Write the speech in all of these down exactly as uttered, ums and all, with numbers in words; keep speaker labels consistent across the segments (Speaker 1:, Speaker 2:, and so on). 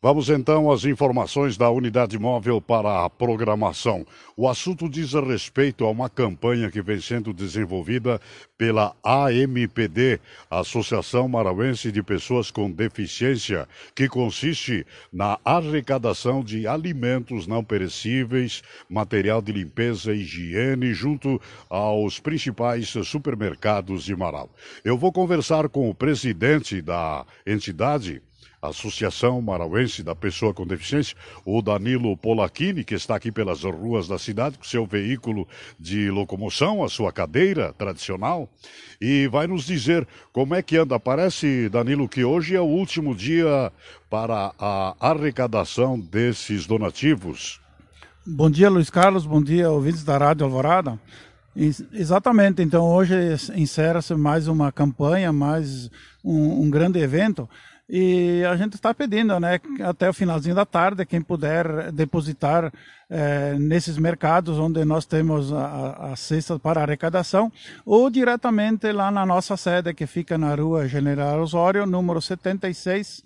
Speaker 1: Vamos então às informações da unidade móvel para a programação. O assunto diz respeito a uma campanha que vem sendo desenvolvida pela A M P D, Associação Marauense de Pessoas com Deficiência, que consiste na arrecadação de alimentos não perecíveis, material de limpeza e higiene, junto aos principais supermercados de Marau. Eu vou conversar com o presidente da entidade, Associação Marauense da Pessoa com Deficiência, o Danilo Polacchini, que está aqui pelas ruas da cidade com seu veículo de locomoção, a sua cadeira tradicional, e vai nos dizer como é que anda. Parece, Danilo, que hoje é o último dia para a arrecadação desses donativos.
Speaker 2: Bom dia, Luiz Carlos, bom dia, ouvintes da Rádio Alvorada. Exatamente, então hoje encerra-se mais uma campanha, mais um, um grande evento. E a gente está pedindo, né, até o finalzinho da tarde, quem puder depositar é, nesses mercados onde nós temos a, a cesta para arrecadação, ou diretamente lá na nossa sede, que fica na rua General Osório, número setenta e seis,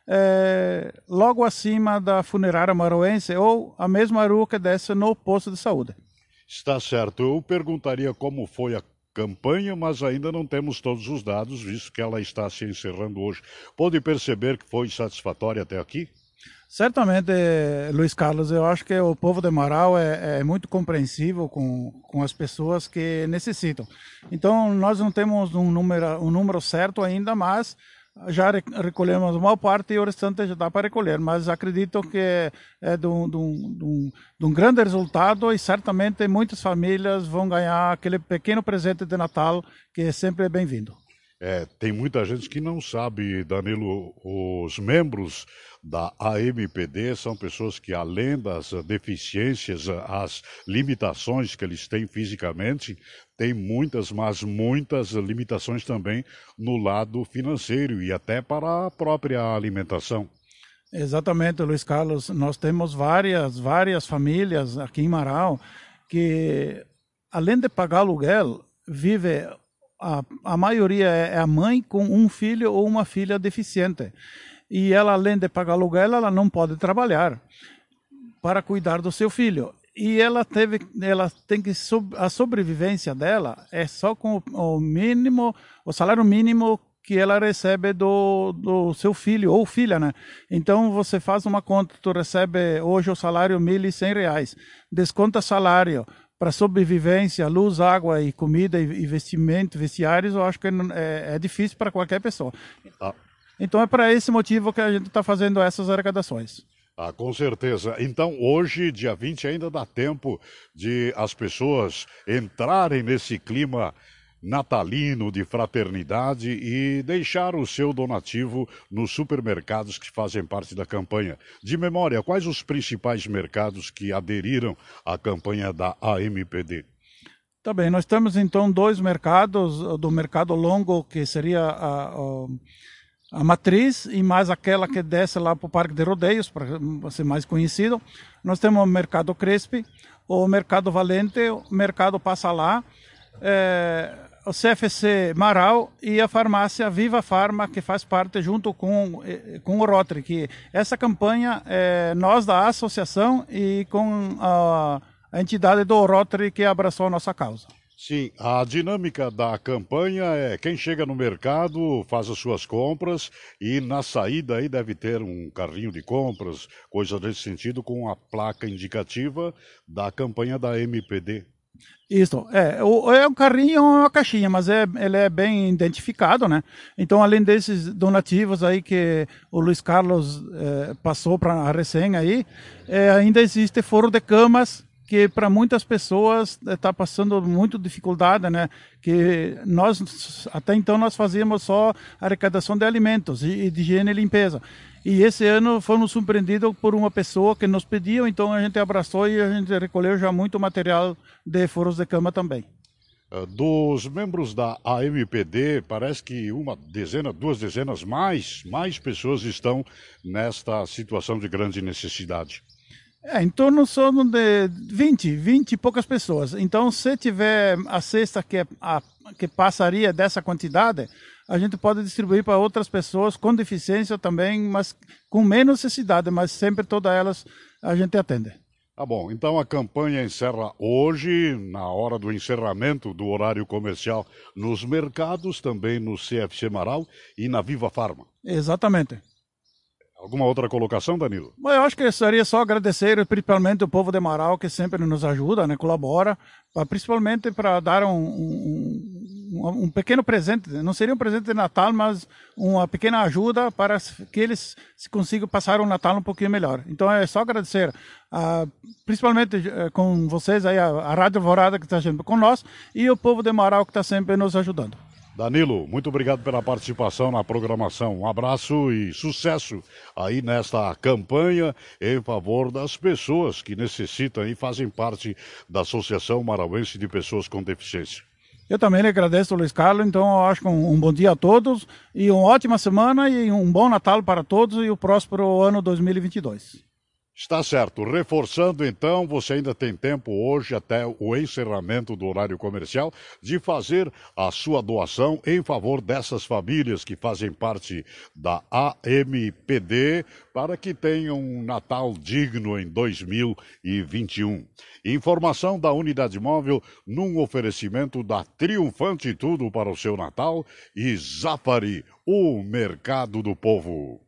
Speaker 2: é, logo acima da funerária Marauense, ou a mesma rua que desce no posto de saúde.
Speaker 1: Está certo. Eu perguntaria como foi a campanha, mas ainda não temos todos os dados, visto que ela está se encerrando hoje. Pode perceber que foi satisfatória até aqui?
Speaker 2: Certamente, Luiz Carlos, eu acho que o povo de Marau é, é muito compreensível com, com as pessoas que necessitam. Então, nós não temos um número, um número certo ainda, mas já recolhemos a maior parte e o restante já dá para recolher, mas acredito que é de um, de, um, de, um, de um grande resultado e certamente muitas famílias vão ganhar aquele pequeno presente de Natal que é sempre bem-vindo.
Speaker 1: É, tem muita gente que não sabe, Danilo, os membros da A M P D são pessoas que, além das deficiências, as limitações que eles têm fisicamente, tem muitas, mas muitas limitações também no lado financeiro e até para a própria alimentação.
Speaker 2: Exatamente, Luiz Carlos. Nós temos várias, várias famílias aqui em Marau que, além de pagar aluguel, vive, a, a maioria é a mãe com um filho ou uma filha deficiente. E ela, além de pagar aluguel, ela não pode trabalhar para cuidar do seu filho. E ela teve, ela tem que a sobrevivência dela é só com o mínimo, o salário mínimo que ela recebe do, do seu filho ou filha, né? Então você faz uma conta, tu recebe hoje o salário mil e cem reais, desconta salário para sobrevivência, luz, água e comida e vestimento, vestiários, eu acho que é, é difícil para qualquer pessoa.
Speaker 1: Ah.
Speaker 2: Então é para esse motivo que a gente está fazendo essas arrecadações.
Speaker 1: Ah, com certeza. Então, hoje, dia vinte, ainda dá tempo de as pessoas entrarem nesse clima natalino de fraternidade e deixar o seu donativo nos supermercados que fazem parte da campanha. De memória, quais os principais mercados que aderiram à campanha da A M P D?
Speaker 2: Tá bem, nós temos então dois mercados, do mercado longo, que seria a... a... a matriz e mais aquela que desce lá para o Parque de Rodeios, para ser mais conhecido. Nós temos o Mercado Crespi, o Mercado Valente, o Mercado Passa Lá, é, o C F C Marau e a farmácia Viva Farma, que faz parte junto com, com o Rotary. Que essa campanha é nós da associação e com a, a entidade do Rotary que abraçou a nossa causa.
Speaker 1: Sim, a dinâmica da campanha é quem chega no mercado faz as suas compras e na saída aí deve ter um carrinho de compras, coisa nesse sentido, com a placa indicativa da campanha da M P D.
Speaker 2: Isso, é, o, é um carrinho ou uma caixinha, mas é, ele é bem identificado, né? Então, além desses donativos aí que o Luiz Carlos é, passou para a resenha aí, é, ainda existe foro de camas, que para muitas pessoas está passando muito dificuldade, né? Que nós, até então, nós fazíamos só arrecadação de alimentos e de higiene e limpeza. E esse ano fomos surpreendidos por uma pessoa que nos pediu, então a gente abraçou e a gente recolheu já muito material de foros de cama também.
Speaker 1: Dos membros da A M P D, parece que uma dezena, duas dezenas mais, mais pessoas estão nesta situação de grande necessidade.
Speaker 2: É, em torno só de vinte, vinte e poucas pessoas. Então, se tiver a cesta que, é a, que passaria dessa quantidade, a gente pode distribuir para outras pessoas com deficiência também, mas com menos necessidade, mas sempre todas elas a gente atende.
Speaker 1: Tá bom, então a campanha encerra hoje, na hora do encerramento do horário comercial, nos mercados, também no C F C Marau e na Viva Farma.
Speaker 2: Exatamente.
Speaker 1: Alguma outra colocação, Danilo?
Speaker 2: Bom, eu acho que seria só agradecer principalmente o povo de Marau, que sempre nos ajuda, né, colabora, pra, principalmente para dar um, um, um pequeno presente, não seria um presente de Natal, mas uma pequena ajuda para que eles consigam passar o Natal um pouquinho melhor. Então é só agradecer, uh, principalmente uh, com vocês, aí, a, a Rádio Alvorada que está sempre com nós e o povo de Marau que está sempre nos ajudando.
Speaker 1: Danilo, muito obrigado pela participação na programação. Um abraço e sucesso aí nesta campanha em favor das pessoas que necessitam e fazem parte da Associação Marauense de Pessoas com Deficiência.
Speaker 2: Eu também lhe agradeço, Luiz Carlos. Então, eu acho que um, um bom dia a todos e uma ótima semana e um bom Natal para todos e o próspero ano dois mil e vinte e dois.
Speaker 1: Está certo. Reforçando, então, você ainda tem tempo hoje até o encerramento do horário comercial de fazer a sua doação em favor dessas famílias que fazem parte da A M P D para que tenham um Natal digno em dois mil e vinte e um. Informação da Unidade Móvel num oferecimento da Triunfante Tudo para o seu Natal e Zafari, o mercado do povo.